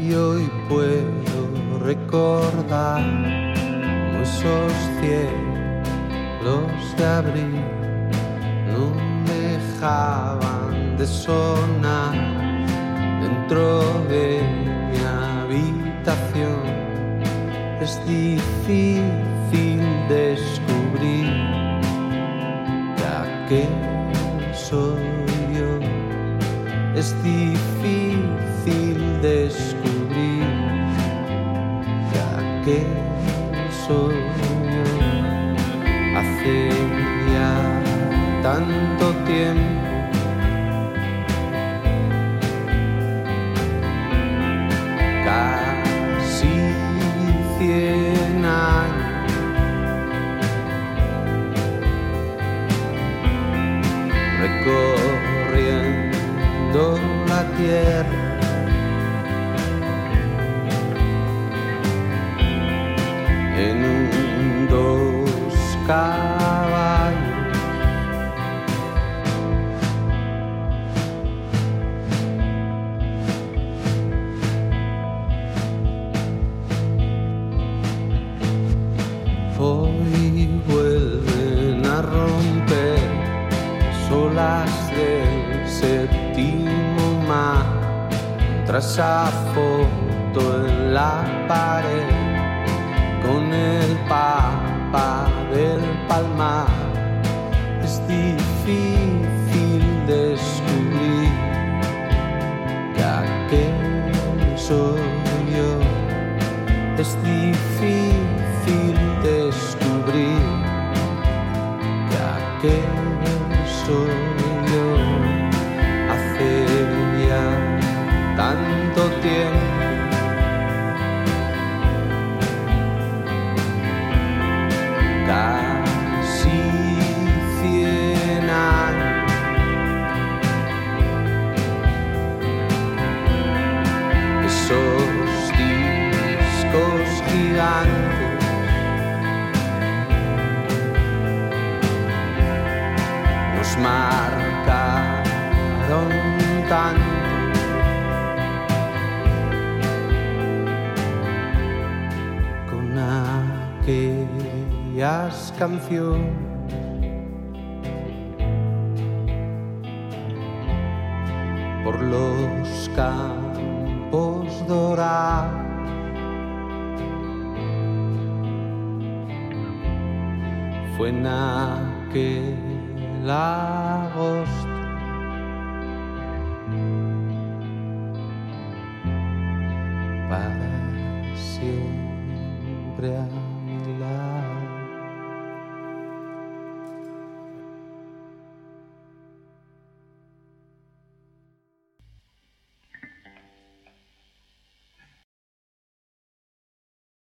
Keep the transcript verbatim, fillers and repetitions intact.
Y hoy puedo recordar como esos cielos de abril no dejaban de sonar dentro de mi habitación. Es difícil descubrir ya que soy yo. Es difícil descubrir ya que soy yo. Hace ya tanto tiempo casi cien años recorriendo la tierra, en un dos caballos. Hoy vuelven a romper las olas del séptimo mar contra esa foto en la pared con el Papa del Palmar. Es difícil descubrir ya que soy yo. Es difícil descubrir ya que soy yo. Hace ya tanto tiempo casi cien años esos discos gigantes nos marcaron tanto. Con aquellas canciones por los campos dorados, fue en aquel agosto para siempre.